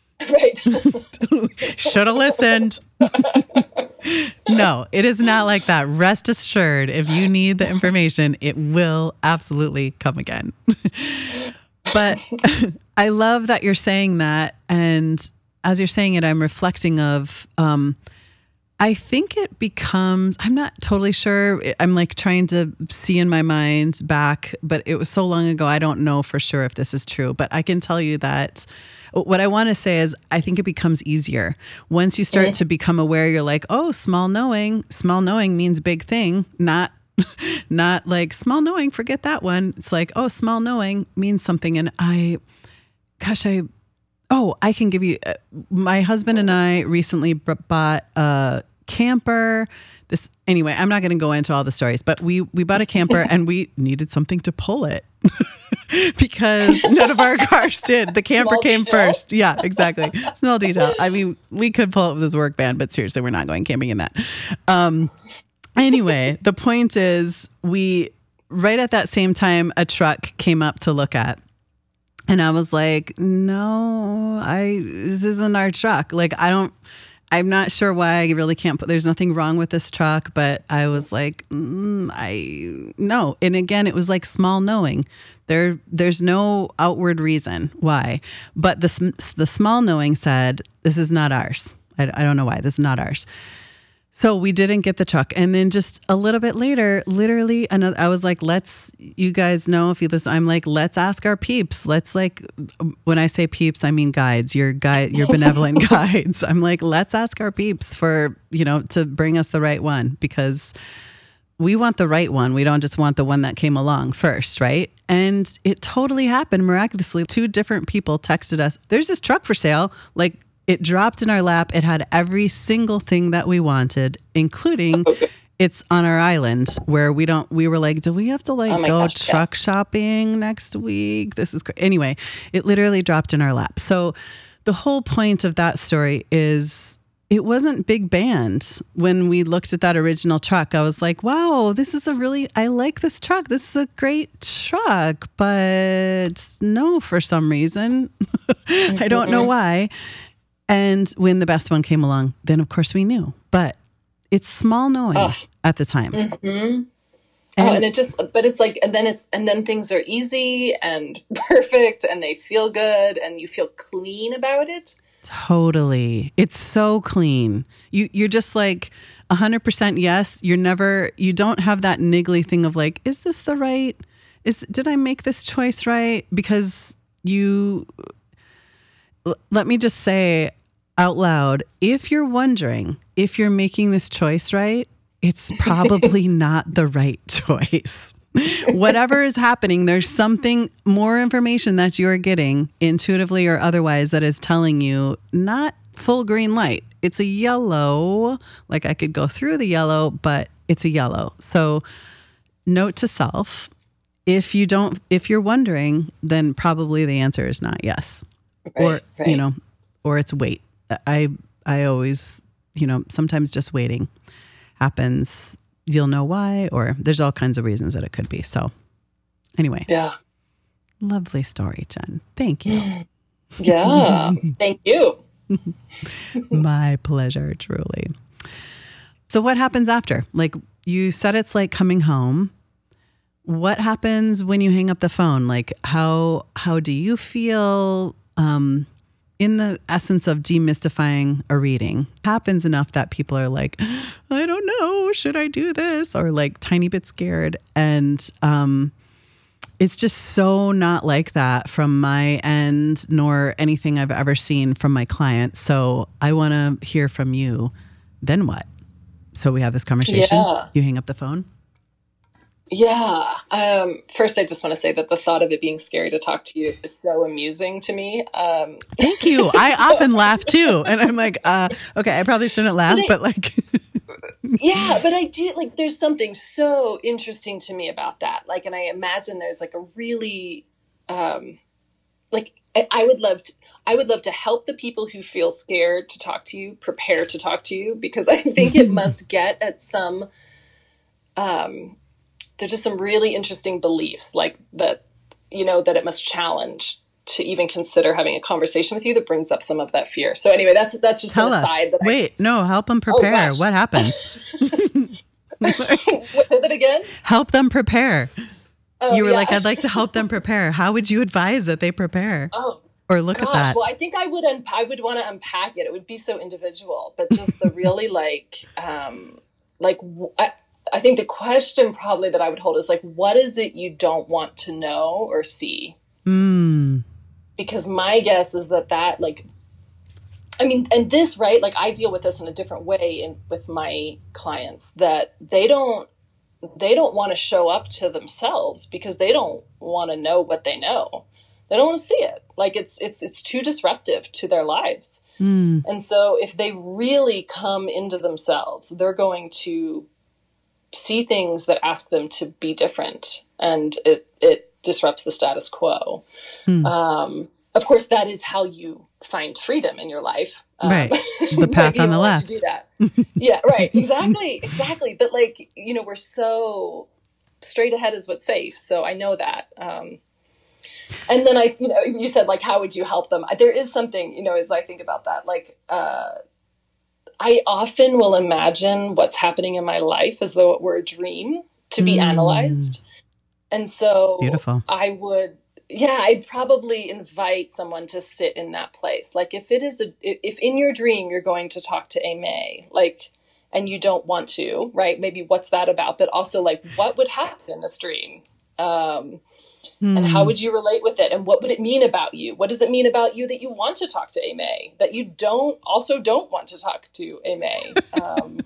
Right. Should have listened. No, it is not like that. Rest assured, if you need the information, it will absolutely come again. But I love that you're saying that. And as you're saying it, I'm reflecting of, um, I think it becomes, I'm not totally sure. I'm like trying to see in my mind back, but it was so long ago. I don't know for sure if this is true, but I can tell you that what I want to say is I think it becomes easier. Once you start mm. to become aware, you're like, oh, small knowing, small knowing means big thing, not, not like small knowing, forget that one. It's like, oh, small knowing means something. And I, gosh, I, oh, I can give you, uh, my husband and I recently b- bought a camper. This, anyway, I'm not going to go into all the stories, but we, we bought a camper and we needed something to pull it. Because none of our cars did. The camper Small came detail. First. Yeah, exactly. Small detail. I mean, we could pull it with this work van, but seriously, we're not going camping in that. Um, anyway, the point is we, right at that same time, a truck came up to look at. And I was like, no, I, this isn't our truck. Like, I don't, I'm not sure why I really can't put, there's nothing wrong with this truck, but I was like, mm, I, no. And again, it was like small knowing. There, there's no outward reason why, but the, the small knowing said, this is not ours. I, I don't know why, this is not ours. So we didn't get the truck. And then just a little bit later, literally, another, I was like, let's, you guys know if you listen, I'm like, let's ask our peeps. Let's like, when I say peeps, I mean guides, your guide, your benevolent guides. I'm like, let's ask our peeps for, you know, to bring us the right one, because we want the right one. We don't just want the one that came along first, right? And it totally happened miraculously. Two different people texted us, there's this truck for sale. Like, it dropped in our lap. It had every single thing that we wanted, including it's on our island where we don't, we were like, do we have to like oh go gosh, truck yeah. shopping next week? This is great. Anyway, it literally dropped in our lap. So the whole point of that story is it wasn't big band. When we looked at that original truck, I was like, wow, this is a really, I like this truck. This is a great truck, but no, for some reason, I don't know why. And when the best one came along, then of course we knew. But it's small knowing oh. at the time. Mm-hmm. And, oh, and it just, but it's like, and then it's, and then things are easy and perfect and they feel good and you feel clean about it. Totally. It's so clean. You, you're just like a hundred percent yes. You're never, you don't have that niggly thing of like, is this the right, is, did I make this choice right? Because you, let me just say out loud, if you're wondering if you're making this choice right, it's probably not the right choice. Whatever is happening, there's something more information that you're getting intuitively or otherwise that is telling you not full green light. It's a yellow, like I could go through the yellow, but it's a yellow. So note to self, if you don't, if you're wondering, then probably the answer is not yes. Right, or, right. you know, or it's wait. I, I always, you know, sometimes just waiting happens. You'll know why, or there's all kinds of reasons that it could be. So anyway. Yeah. Lovely story, Jen. Thank you. Yeah. Thank you. My pleasure, truly. So what happens after? Like you said, it's like coming home. What happens when you hang up the phone? Like how how do you feel um, in the essence of demystifying a reading? Happens enough that people are like, I don't know, should I do this? Or like tiny bit scared. And um, it's just so not like that from my end, nor anything I've ever seen from my clients. So I want to hear from you. Then what? So we have this conversation. Yeah. You hang up the phone. Yeah. Um, first, I just want to say that the thought of it being scary to talk to you is so amusing to me. Um, Thank you. I often laugh too. And I'm like, uh, okay, I probably shouldn't laugh, but, I, but like. Yeah, but I do, like, there's something so interesting to me about that. Like, and I imagine there's like a really, um, like, I, I would love to, I would love to help the people who feel scared to talk to you, prepare to talk to you, because I think it must get at some, um, there's just some really interesting beliefs like that, you know, that it must challenge to even consider having a conversation with you that brings up some of that fear. So anyway, that's, that's just Tell an us. aside. That Wait, I, no, help them prepare. Oh, what happens? What, say that again? Help them prepare. Oh, you were yeah. like, I'd like to help them prepare. How would you advise that they prepare? Oh, or look gosh. at that? Well, I think I would, un- I would want to unpack it. It would be so individual, but just the really like, um, like, w- I, I think the question probably that I would hold is like, what is it you don't want to know or see? Mm. Because my guess is that that like, I mean, and this, right? Like I deal with this in a different way in with my clients that they don't, they don't want to show up to themselves because they don't want to know what they know. They don't want to see it. Like it's, it's, it's too disruptive to their lives. Mm. And so if they really come into themselves, they're going to see things that ask them to be different, and it it disrupts the status quo. Hmm. Um, of course, that is how you find freedom in your life. Um, right, the path on the left. To do that. Yeah, right, exactly, exactly. But like you know, we're so straight ahead is what's safe. So I know that. Um, and then I, you know, you said like, how would you help them? There is something, you know, as I think about that, like. Uh, I often will imagine what's happening in my life as though it were a dream to be mm. analyzed. And so Beautiful. I would, yeah, I'd probably invite someone to sit in that place. Like if it is a, if in your dream, you're going to talk to Aimee, like, and you don't want to, right? Maybe what's that about? But also like, what would happen in this dream? Um, Mm. And how would you relate with it? And what would it mean about you? What does it mean about you that you want to talk to Aimee, that you don't also don't want to talk to Aimee? Um,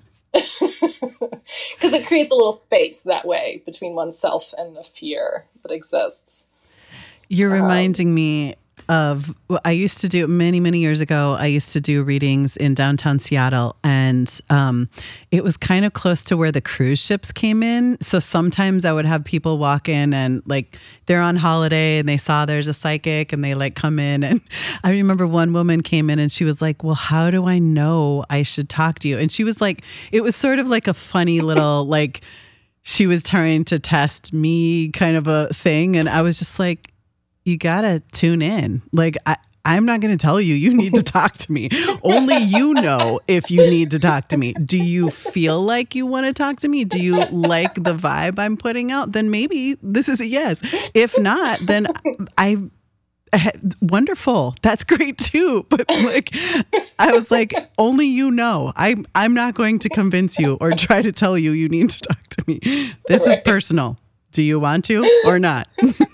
because it creates a little space that way between oneself and the fear that exists. You're um, reminding me of, well, I used to do many, many years ago, I used to do readings in downtown Seattle, and um, it was kind of close to where the cruise ships came in. So sometimes I would have people walk in and like they're on holiday and they saw there's a psychic and they like come in. And I remember one woman came in and she was like, well, how do I know I should talk to you? And she was like, it was sort of like a funny little, like she was trying to test me kind of a thing. And I was just like, you gotta tune in. Like, I, I'm not going to tell you, you need to talk to me. Only you know if you need to talk to me. Do you feel like you want to talk to me? Do you like the vibe I'm putting out? Then maybe this is a yes. If not, then I, I wonderful. That's great too. But like, I was like, only you know. I'm, I'm not going to convince you or try to tell you you need to talk to me. This right. is personal. Do you want to or not?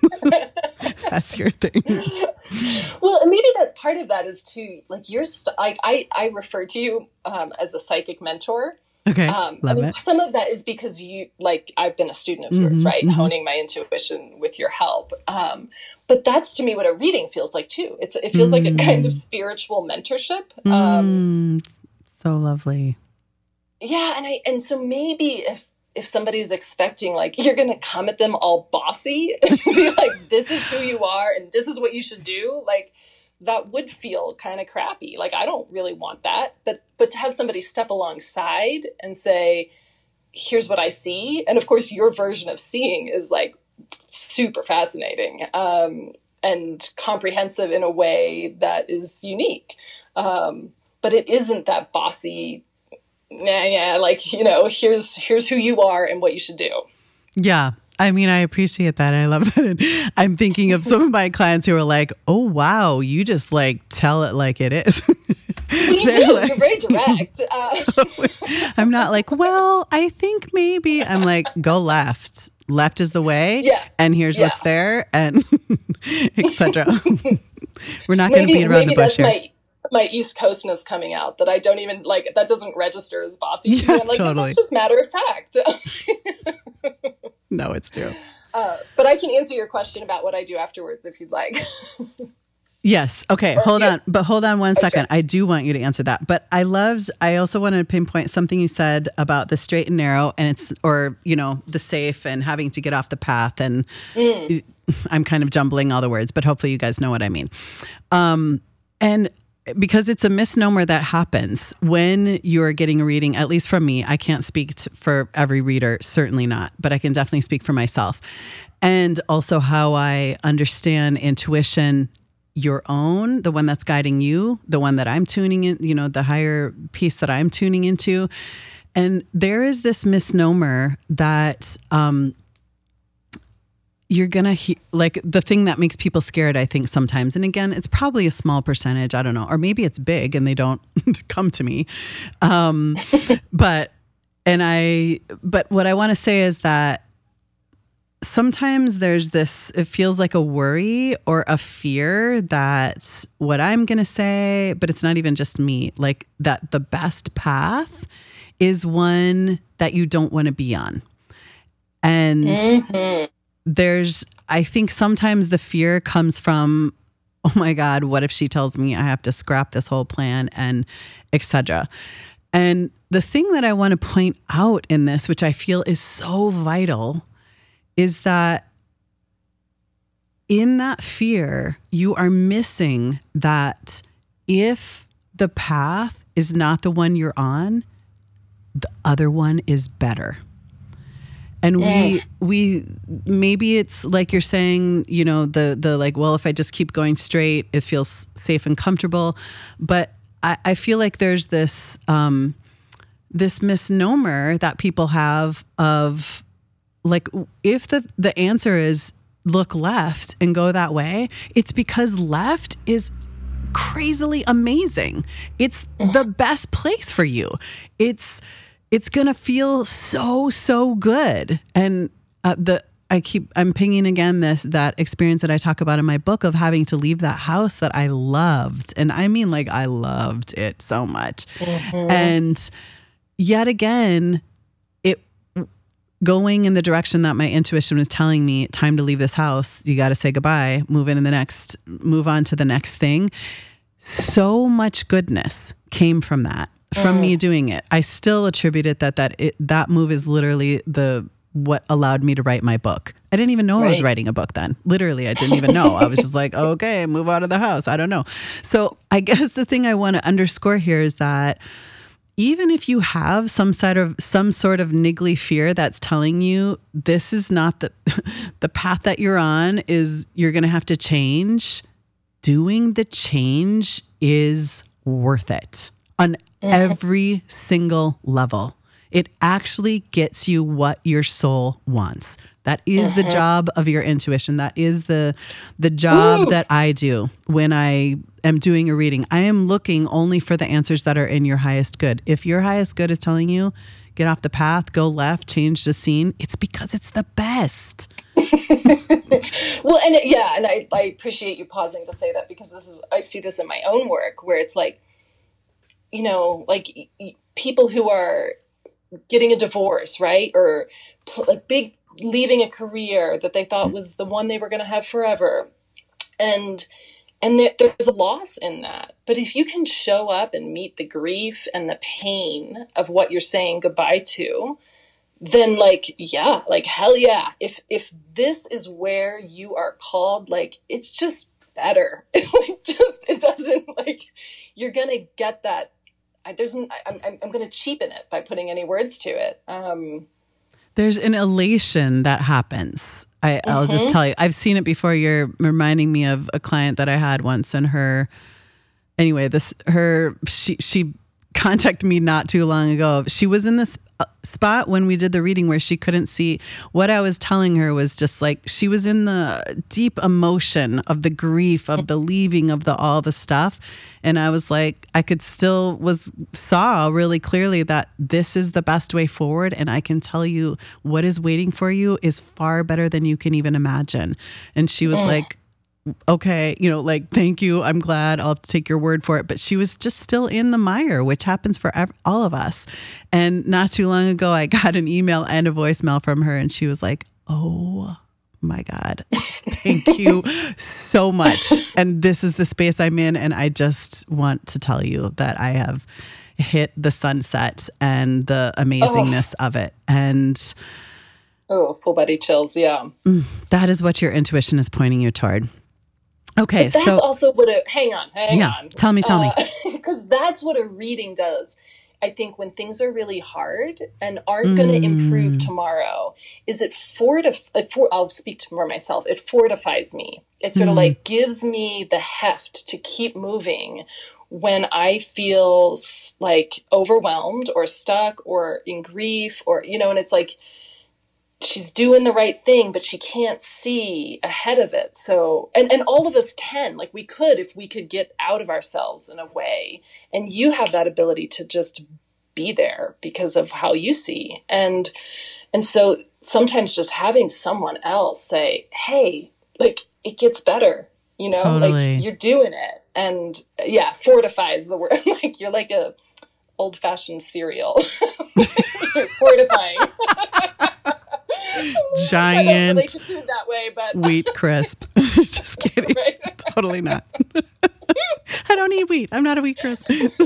That's your thing. Well, maybe that part of that is too, like you're, st- like I, I refer to you um, as a psychic mentor. Okay. Um, Love I mean, it. Some of that is because you, like, I've been a student of mm-hmm, yours, right? Mm-hmm. Honing my intuition with your help. Um, but that's to me what a reading feels like too. It's, it feels mm. like a kind of spiritual mentorship. Um, mm, so lovely. Yeah. And I, and so maybe if, if somebody's expecting, like, you're going to come at them all bossy and be like, this is who you are and this is what you should do, like, that would feel kind of crappy. Like, I don't really want that. But but to have somebody step alongside and say, here's what I see. And of course, your version of seeing is, like, super fascinating um, and comprehensive in a way that is unique. Um, but it isn't that bossy, yeah, yeah, like, you know, here's here's who you are and what you should do. Yeah. I mean, I appreciate that. I love that. And I'm thinking of some of my clients who are like, oh, wow, you just like tell it like it is. You do. Like, you're very direct. Uh. I'm not like, well, I think maybe. I'm like, go left. Left is the way. Yeah. And here's yeah. what's there, and et cetera. We're not going to beat around the bush here. My, my East Coastness coming out that I don't even like, that doesn't register as bossy. Yeah, I'm like, totally. That's just matter of fact. No, it's true. Uh, but I can answer your question about what I do afterwards if you'd like. Yes. Okay. Or, hold yeah. on. But hold on one Oh, second. sure. I do want you to answer that. But I loved, I also wanted to pinpoint something you said about the straight and narrow and it's, or, you know, the safe and having to get off the path. And Mm. I'm kind of jumbling all the words, but hopefully you guys know what I mean. Um, and because it's a misnomer that happens when you're getting a reading, at least from me, I can't speak to, for every reader, certainly not, but I can definitely speak for myself. And also how I understand intuition, your own, the one that's guiding you, the one that I'm tuning in, you know, the higher piece that I'm tuning into. And there is this misnomer that, um, you're going to, he- like the thing that makes people scared, I think sometimes. And again, it's probably a small percentage. I don't know. Or maybe it's big and they don't come to me. Um, but, and I, but what I want to say is that sometimes there's this, it feels like a worry or a fear that what I'm going to say, but it's not even just me, like that the best path is one that you don't want to be on. And Mm-hmm. there's, I think sometimes the fear comes from, oh my God, what if she tells me I have to scrap this whole plan and et cetera. And the thing that I want to point out in this, which I feel is so vital, is that in that fear, you are missing that if the path is not the one you're on, the other one is better. And we, we, maybe it's like you're saying, you know, the, the like, well, if I just keep going straight, it feels safe and comfortable. But I, I feel like there's this, um, this misnomer that people have of like, if the, the answer is look left and go that way, it's because left is crazily amazing. It's the best place for you. It's, it's going to feel so, so good. And uh, the, I keep, I'm pinging again this, that experience that I talk about in my book of having to leave that house that I loved. And I mean, like, I loved it so much. Mm-hmm. And yet again, it going in the direction that my intuition was telling me, time to leave this house. You got to say goodbye, move in the next, move on to the next thing. So much goodness came from that. From mm. me doing it. I still attribute it that that it, that move is literally the what allowed me to write my book. I didn't even know right. I was writing a book then. Literally, I didn't even know. I was just like, okay, move out of the house. I don't know. So I guess the thing I want to underscore here is that even if you have some sort of some sort of niggly fear that's telling you this is not the the path that you're on, is you're going to have to change, doing the change is worth it. On every single level. It actually gets you what your soul wants. That is the job of your intuition. That is the the job Ooh. That I do when I am doing a reading. I am looking only for the answers that are in your highest good. If your highest good is telling you, get off the path, go left, change the scene, it's because it's the best. Well, and yeah, and I, I appreciate you pausing to say that, because this is, I see this in my own work where it's like, you know, like people who are getting a divorce, right? Or like big, leaving a career that they thought was the one they were going to have forever. And, and there, there's a loss in that. But if you can show up and meet the grief and the pain of what you're saying goodbye to, then like, yeah, like, hell yeah. If, if this is where you are called, like, it's just better. It like just, it doesn't like, you're going to get that. I, there's, I'm, I'm, I'm going to cheapen it by putting any words to it. Um, There's an elation that happens. I, mm-hmm. I'll just tell you, I've seen it before. You're reminding me of a client that I had once, and her, anyway, this, her, she, she contacted me not too long ago. She was in this spot when we did the reading where she couldn't see. What I was telling her was just like, she was in the deep emotion of the grief, of the leaving, of the all the stuff. And I was like, I could still was saw really clearly that this is the best way forward. And I can tell you what is waiting for you is far better than you can even imagine. And she was mm. like, okay, you know, like, thank you. I'm glad. I'll take your word for it. But she was just still in the mire, which happens for ev- all of us. And not too long ago, I got an email and a voicemail from her, and she was like, oh my God, thank you so much. And this is the space I'm in. And I just want to tell you that I have hit the sunset and the amazingness oh. of it. And oh, full body chills. Yeah. That is what your intuition is pointing you toward. Okay, but that's so also what a hang on, hang yeah, on. Tell me, tell uh, me. Because that's what a reading does. I think when things are really hard and aren't mm. going to improve tomorrow, is it fortif- it for I'll speak for myself. It fortifies me. It sort mm. of like gives me the heft to keep moving when I feel like overwhelmed or stuck or in grief or, you know, and it's like, she's doing the right thing, but she can't see ahead of it. So, and, and all of us can, like we could, if we could get out of ourselves in a way, and you have that ability to just be there because of how you see. And, and so sometimes just having someone else say, hey, like it gets better, you know, totally. Like you're doing it. And yeah, fortifies the word. Like you're like a old fashioned cereal. You're fortifying. Giant I don't relate that way, but wheat crisp. Just kidding. Right? Totally not. I don't eat wheat. I'm not a wheat crisp.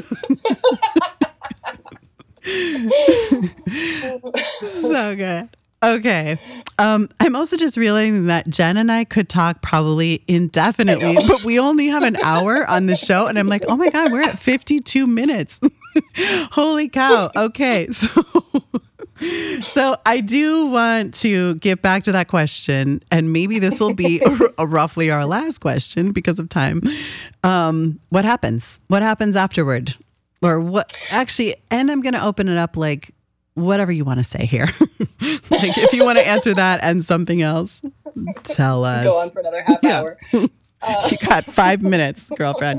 So good. Okay. Um, I'm also just realizing that Jen and I could talk probably indefinitely, but we only have an hour on the show. And I'm like, oh my God, we're at fifty-two minutes. Holy cow. Okay. So, so I do want to get back to that question. And maybe this will be a, roughly our last question because of time. Um, what happens? What happens afterward? Or what actually, and I'm going to open it up like, whatever you want to say here. Like if you want to answer that and something else, tell us. Go on for another half yeah. hour. Uh, you got five minutes, girlfriend.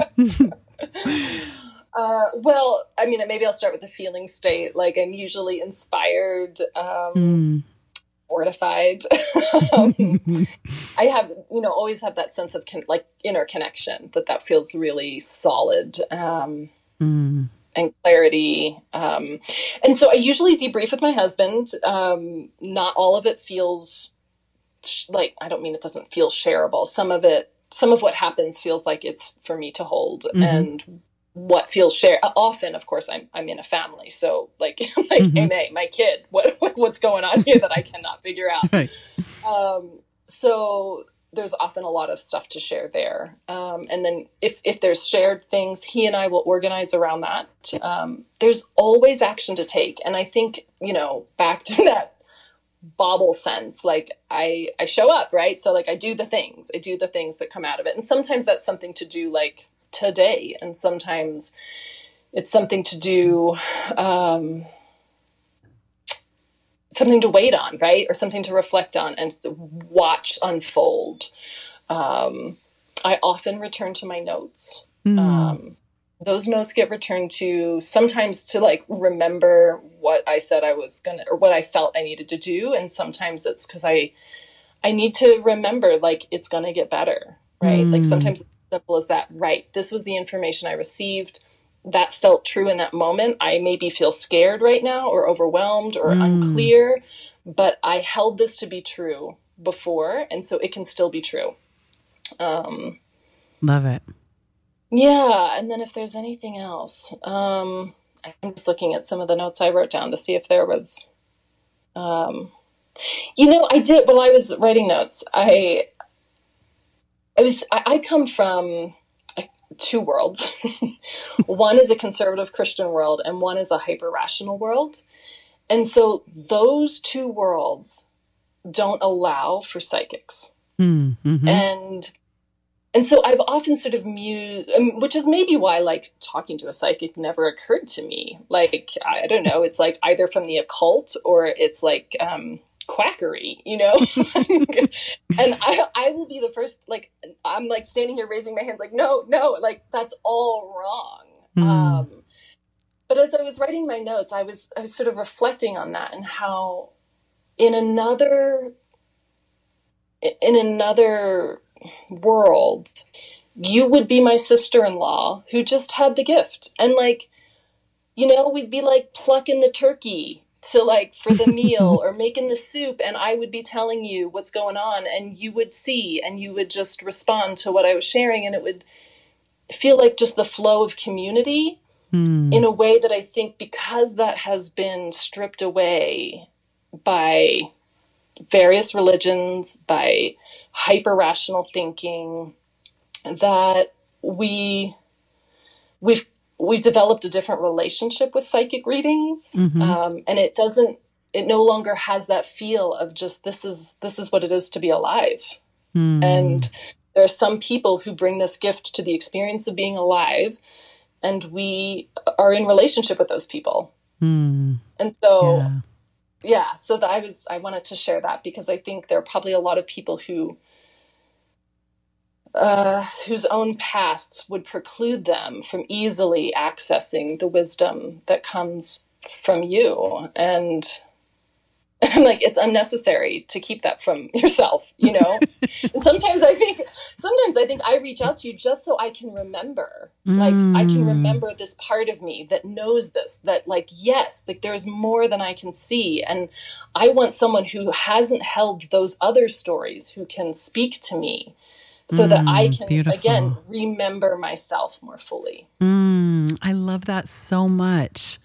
uh, well, I mean, maybe I'll start with the feeling state. Like I'm usually inspired, um, mm. fortified. um, I have, you know, always have that sense of con- like inner connection, that that feels really solid. Um, mm. And clarity. Um, and so I usually debrief with my husband. Um, not all of it feels sh- like, I don't mean it doesn't feel shareable. Some of it, some of what happens feels like it's for me to hold. Mm-hmm. And what feels share often, of course, I'm, I'm in a family. So like, like, mm-hmm. hey, May, my kid, what, what's going on here that I cannot figure out? Right. Um, so there's often a lot of stuff to share there. Um, and then if, if there's shared things, he and I will organize around that. Um, there's always action to take. And I think, you know, back to that bobble sense, like I, I show up, right? So like I do the things, I do the things that come out of it. And sometimes that's something to do like today. And sometimes it's something to do, um, something to wait on, right? Or something to reflect on and to watch unfold. Um, I often return to my notes. Mm. Um, those notes get returned to sometimes to like remember what I said I was going to, or what I felt I needed to do. And sometimes it's because I, I need to remember like it's going to get better, right? Mm. Like sometimes it's as simple as that, right? This was the information I received. That felt true in that moment. I maybe feel scared right now or overwhelmed or mm. unclear, but I held this to be true before. And so it can still be true. Um, Love it. Yeah. And then if there's anything else, um, I'm just looking at some of the notes I wrote down to see if there was, um, you know, I did, while I was writing notes, I, I was, I, I come from two worlds. One is a conservative Christian world and one is a hyper rational world. And so those two worlds don't allow for psychics. Mm-hmm. And and so I've often sort of mused, um, which is maybe why like talking to a psychic never occurred to me. Like, I don't know, it's like either from the occult or it's like um, quackery, you know? And I, I will be the first, like, I'm like standing here raising my hand, like, no, no, like that's all wrong. Mm. Um, but as I was writing my notes, I was, I was sort of reflecting on that and how in another, in another world, you would be my sister-in-law who just had the gift, and like, you know, we'd be like plucking the turkey to like for the meal or making the soup, and I would be telling you what's going on, and you would see and you would just respond to what I was sharing, and it would feel like just the flow of community mm. in a way that I think, because that has been stripped away by various religions, by hyper-rational thinking, that we we've we've developed a different relationship with psychic readings, mm-hmm. um, and it doesn't it no longer has that feel of just this is this is what it is to be alive. Mm. And there are some people who bring this gift to the experience of being alive, and we are in relationship with those people. Mm. And so yeah. Yeah, so that I was I wanted to share that because I think there are probably a lot of people who uh, whose own path would preclude them from easily accessing the wisdom that comes from you, and, and like it's unnecessary to keep that from yourself, you know. And sometimes I think sometimes I think I reach out to you just so I can remember, mm. like I can remember this part of me that knows this, that like, yes, like there's more than I can see. And I want someone who hasn't held those other stories who can speak to me so mm, that I can, beautiful. Again, remember myself more fully. Mm, I love that so much.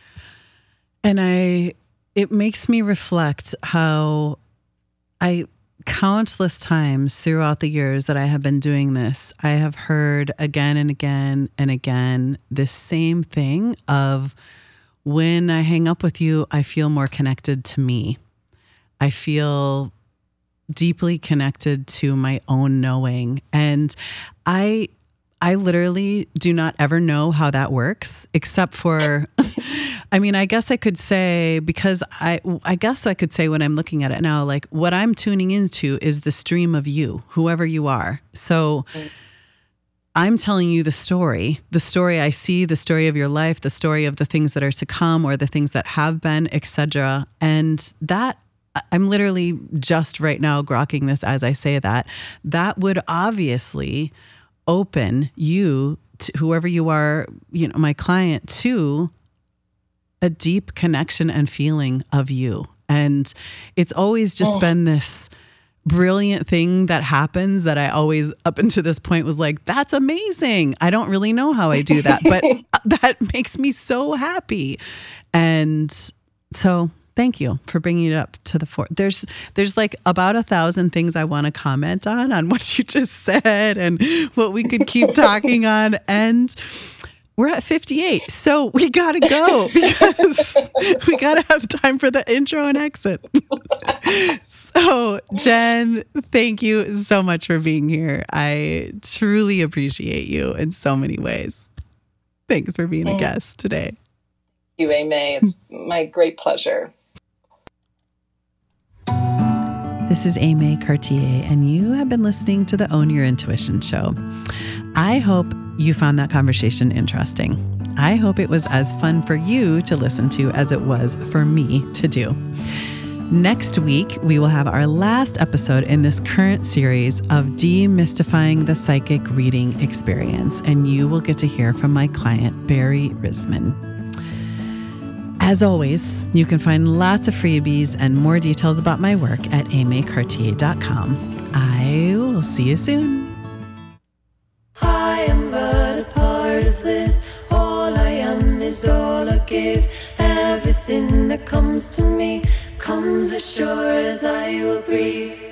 And I, it makes me reflect how I, countless times throughout the years that I have been doing this, I have heard again and again and again this same thing of, when I hang up with you, I feel more connected to me. I feel deeply connected to my own knowing. And I I literally do not ever know how that works, except for, I mean, I guess I could say, because I, I guess I could say when I'm looking at it now, like what I'm tuning into is the stream of you, whoever you are. So I'm telling you the story, the story I see, the story of your life, the story of the things that are to come or the things that have been, et cetera. And that, I'm literally just right now grokking this as I say that, that would obviously open you, to whoever you are, you know, my client, to a deep connection and feeling of you. And it's always just oh. been this brilliant thing that happens that I always, up until this point, was like, that's amazing. I don't really know how I do that, but that makes me so happy. And so thank you for bringing it up to the fore. There's, there's like about a thousand things I want to comment on, on what you just said and what we could keep talking on. And we're at fifty-eight. So we got to go because we got to have time for the intro and exit. So Jen, thank you so much for being here. I truly appreciate you in so many ways. Thanks for being a guest today. Thank you, Aimee. It's my great pleasure. This is Aimee Cartier, and you have been listening to the Own Your Intuition show. I hope you found that conversation interesting. I hope it was as fun for you to listen to as it was for me to do. Next week, we will have our last episode in this current series of Demystifying the Psychic Reading Experience, and you will get to hear from my client, Barry Risman. As always, you can find lots of freebies and more details about my work at aimee cartier dot com. I will see you soon. I am but a part of this. All I am is all I give. Everything that comes to me comes as sure as I will breathe.